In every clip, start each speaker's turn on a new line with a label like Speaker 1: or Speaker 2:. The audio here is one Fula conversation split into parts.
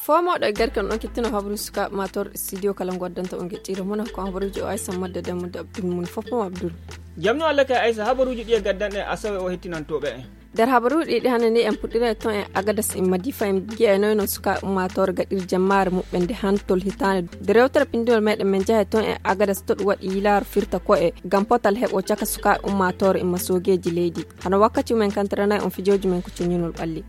Speaker 1: fomo da garkan on kitino habru suka mator studio kala goddanta on gettiro mona ko habruji o aysa madda damu abdul mun fofo abdul
Speaker 2: jamno alla ka aysa habruji di gaddande asawe o hettinantobe
Speaker 1: dar habruji di hanani en pudira ton en agadas en madifa en giya no suka mator gadir jammar mu bende hantol hitane de rewtar pindol meden men jahe ton en agadas to wadi ilar firta ko e gampotal hebo chaka suka mator en masogeji leydi hano wakkati men kantrana on fijoji men ko cinyunul balli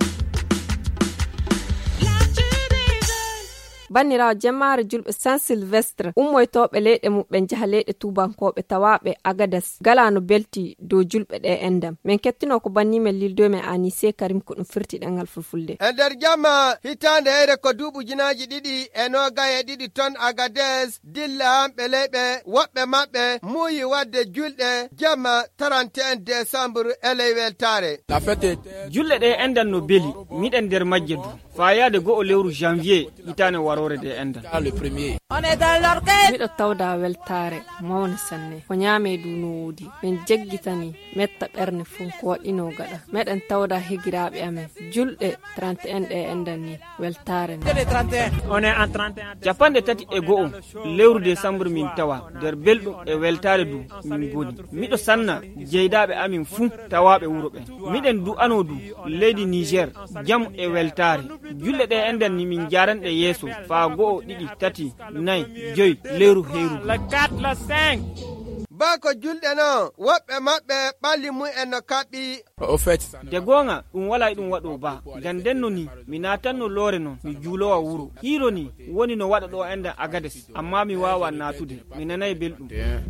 Speaker 1: Banira jamare julbe San Silvestre ummoytobe leede mubben jahaleede tubankobe tawabe agadas galano belti do julbe de endam men kettino ko banni men lildo men Anise Karim ko dum firti dangal fulfulde
Speaker 3: ender jama hitande ere ko dubu jinaaji didi e no gaye didi ton agades dilla belebe wobbe mabbe muyi wadde julde jama 31 décembre elewel tare
Speaker 2: la fête julde de endan no beli miden der majjedu fayaade go o lewru janvier hitane warore de enda
Speaker 4: le premier
Speaker 1: on est dans l'orchestre mido tawda weltare mawna sanne ko nyame du noodi men jeggitani metta berne fun ko wadino gada meden tawda higiraabe amen julde 31 de endani weltare
Speaker 2: on est en 31 japande tati e go on lewru décembre min tawa der beldum e weltare du min godi mido sanna jeydaabe amin fun tawabe wurobe miden du anodu lady Niger jam e weltare julde de enden ni min jaran de yeso fa go didi tati nay joy leru heeru la 4 la 5
Speaker 3: bako julde no wobbe mabbe balli mu en kabi
Speaker 4: au fait
Speaker 2: de gonga dum wala dum wado ba gandenno ni mi natanno lore non mi juulowa wuro hiro ni woni no wada do enda agades amma mi wawa natude mi nanay beldum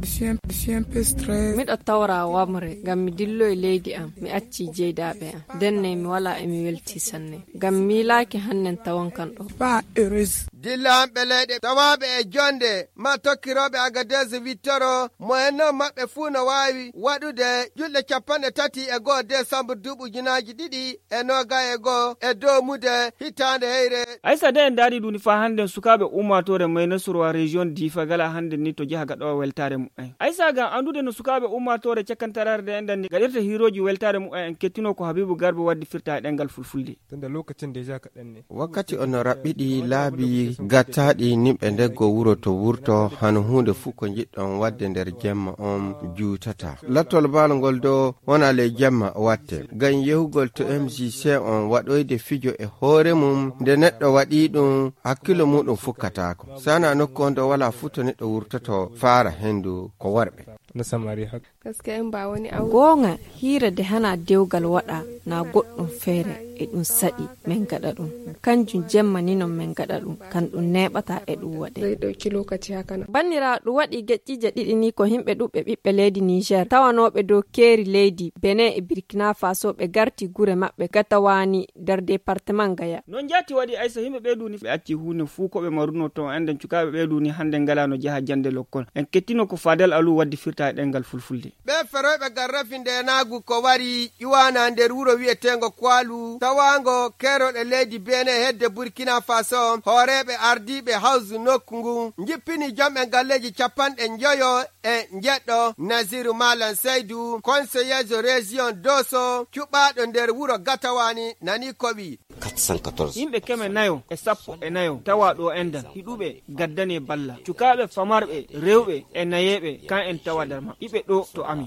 Speaker 2: mi do tawra wamre gam mi dillo e leydi am mi acci jeydaabe am denne mi wala e mi welti sanne gam mi laaki hannen tawan kan do
Speaker 3: ba heureuse dilla belede tawabe e jonde ma tokkirobe agades Victoro mo no mabbe fu no wawi wadude julde capande tati e go décembre dubu jinaaji didi e no ga e go e do mude hitande heyre
Speaker 2: aysa de ndari duni fa hande sukabe ummatore may nasuru region difa gala hande ni to jaha gado weltare mu aysa ga andude no sukabe ummatore cekkantararde endani gadirta hiroji weltare mu en kettino ko Habibu Garba waddi firta dengal fulfulde
Speaker 5: tunda lokacin deja kadan ne
Speaker 3: wakkati on rabbidi laabi gattaadi nimbe ndeggo wuro to wurto hanu hunde fu ko jiddon wadde der jemma on juutata lattol balngol do wona le jamma watte gan yehugol to MJC on wadoyde fijo e hoore mum de neddo wadi dum hakkilo mudum fukkatako sana nokko ndo wala futo neddo wurtato fara hendu ko warbe
Speaker 5: na samari hak
Speaker 1: gaskiya en ba wani gonga hira de hana dewgal wada na goddum fere e dum sadi men gada dum kanjum jemma ni non men gada dum kan dum nebata e dum wade dai dauki lokaci haka na bannira du wadi geccije didi ni ko himbe dubbe bibbe leydi Niger tawanobe do keri leydi Benin e Burkina Faso be garti gure mabbe gatawani der département Gaya
Speaker 2: non jati wadi aysa himbe be duni be acci hunu fu ko be maruno to anden cukabe be duni hande galano jaha jande lokkol en kettino ko Fadel Alou waddi firta dengal fulfulde
Speaker 3: be ferobe garrafinde nagu ko wari iwana nder wuro wietengo Kwalu tawango kero de leydi Benin hedde Burkina Faso horebe ardibe hausu nokkungu njippini jambe galleji capande njoyo e njeddo Naziru Malan Seydou conseiller de région Dosso cubado nder wuro gatawani nani kobi
Speaker 6: 414
Speaker 2: yimbe keme nayo e sappo e nayo tawado endan hidube gaddane balla cukabe famarbe rewbe e nayebe kan en tawadarma ibe do to ami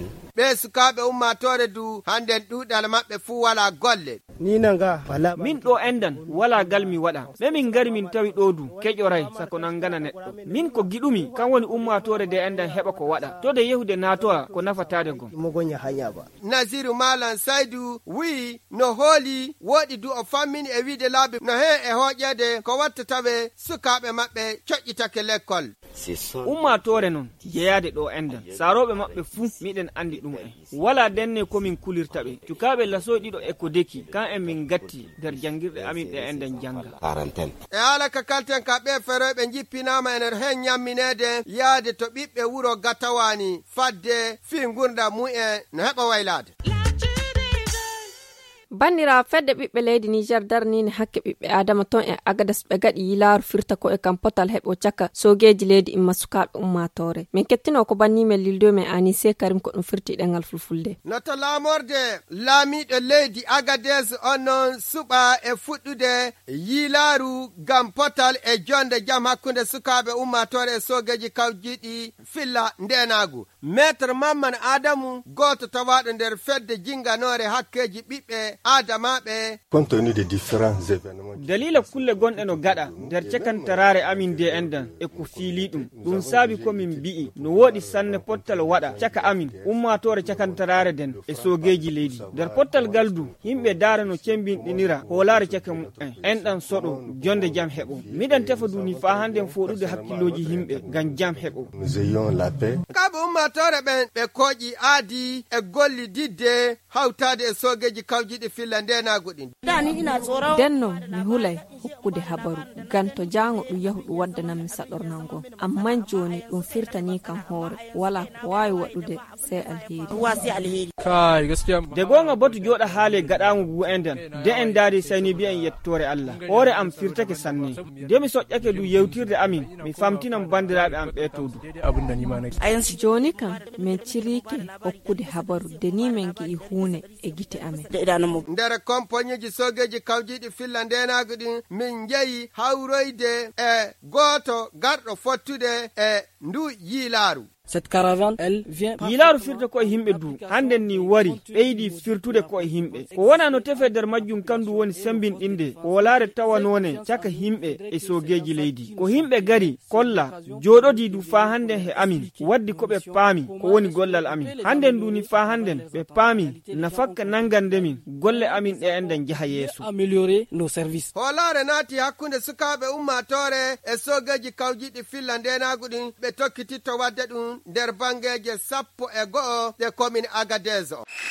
Speaker 3: be sukabe ummatore du handen dudal mabbe fu wala golle
Speaker 5: ni nanga wala
Speaker 2: min do endan wala galmi wada be min gari min tawi do du kejoray sako nangana neddo min ko gidumi kan woni ummatore de endan heba ko wada to de yehude natoa ko nafatade gom
Speaker 5: mo gonya hanya ba
Speaker 3: Naziru Malan Seydou wi no holi wodi du o famini e wide labi no he e hojede ko watta tawe sukabe mabbe cojjitake lekkol
Speaker 2: ummatore non yeyade do endan sarobe mabbe fu miden andi dum wala denne ko min kulirtabe cukabe laso dido e ko deki kan en min gatti der jangirde amin de enden janga
Speaker 6: quarantaine
Speaker 3: e ala ka kalten ka be ferobe jippinama ener hen nyamminede yaade to bibbe wuro gatawani fadde fi ngurda mu e no heba waylade
Speaker 1: bandira fedde ɓiɓɓe leydi Niger darnini hakke ɓiɓɓe adama ton e Agadas ɓe gaɗi yilaru firta ko e kam potal heɓo caka sogeji leydi imma sukaɓe ummatore min kettino ko banni men lildo men Anise Karim ko ɗum firti ɗengal fulfulde
Speaker 3: noto lamorde laamiɗo leydi Agadez onon suɓa e fuɗɗude yilaru gam potal e jonde jam hakkunde sukaɓe ummatore e sogeji kawjiɗi filla ndenagu maître Mamman Adamu goto tawaɗo nder fedde jinganore hakkeji ɓiɓɓe adamaɓe
Speaker 4: compte tenu des différents événements
Speaker 2: dalila kulle gonɗe no gaɗa nder cakantarare amin de endan e ko fiili ɗum saabi komin mbi'i no woɗi sanne pottal waɗa caka amin ummatore cakantarare den e sogeji leydi nder pottal galdu yimɓe daara no cembinɗinira hoolare caka mu'en enɗan soɗo jonde jam heɓo miɗen tefa duni fa handen foɗude hakkilloji yimɓe ngam jam heɓo
Speaker 4: nous ayons la paix
Speaker 3: kaɓe ummatore ɓen ɓe kooƴi aadi e golli didde hawtade e sogeji kawjiɗi filla ndenagu ɗin
Speaker 1: denno mi hulay hokkude habaru ganto jango ɗum yahu ɗum waddanammi saɗornango amma joni ɗum firtani kan hoore wala ko wawi waɗude sey alheri
Speaker 5: kai gaskiya
Speaker 2: de gonga botu joɗa haale gaɗamu gu enden de en daari sayni bi'en yettore Allah hoore am firtake sanne de mi soƴƴake du yewtirde amin mi famtinam bandiraɓe am ɓeetowdu
Speaker 5: abin da ni ma nake
Speaker 1: joni kan min cirike hokkude habaru de ni men gi'i hunde e gite amen
Speaker 3: nder kompoñiji sogeji kawjiɗi filla ndenagu ɗin min jeeyi hawroyde e goto garɗo fottude e ndu yilaru
Speaker 6: cette caravane elle vient
Speaker 2: yilaru firta ko himɓe du handen ni wari ɓeydi firtude ko himɓe ko wona no tefe nder majjum kandu woni sembinɗinde ko wolare tawanone caka himɓe e sogeji leydi ko himɓe gari kolla joɗodi du fa handen he amin waddi ko ɓe paami ko woni gollal amin handen duni fa handen ɓe paami nafakka nangande min golle amin ɗe enden jaha yeeso
Speaker 6: améliorer nos services
Speaker 3: hoolare naati hakkunde sukaɓe ummatore e sogeji kawjiɗi filla ndenagu ɗin ɓe tokkititto wadde ɗum nder bangeje 11 ɗe commune Agadez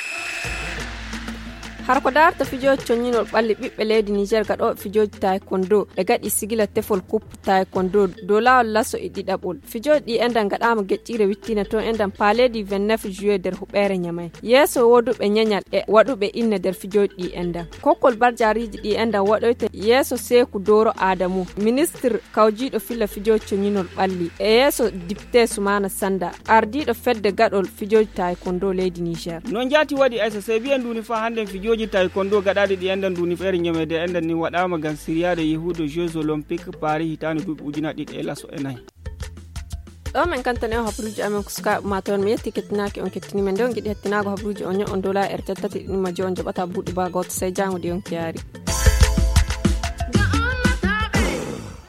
Speaker 1: har ko darta fijoji coñinol ɓalli ɓiɓɓe leydi Niger gaɗoɓe fijoji taekwondo ɓe gaɗi sigila tefol coupe taekwondo dow lawol lasso e ɗiɗaɓol fijoji ɗi endan gaɗama geccire wittina toon endan paledi 29 juillet nder huɓere ñamay yeeso woduɓe ñañal e waɗuɓe inne nder fijoji ɗi endan kokkol barjariji ɗi endan waɗoyte yeeso Seku Doro Adamu ministre kawjiɗo filla fijoji coñinol ɓalli e yeeso député Soumana Sanda ardiɗo fedde gaɗol fijoji taekwondo leydi Niger
Speaker 2: non jaati waɗi aysa se biyen duni fa handen fijoji taekwondo gaɗaɗe ɗi endan duni feere ñamede endan ni waɗama gam siriyade yehude jeux olympique Paris hitande duuɓi ujuna ɗiɗi e lasso e nayyi
Speaker 1: ɗo men kantane o habruji amen ko sukaɓe maton mi yetti kettinaki on kettinimen nde on giɗi hettinago habruji on ño on dola RTL tati ɗinima jo on joɓata buuɗi ba goto sey jangude on kiyaari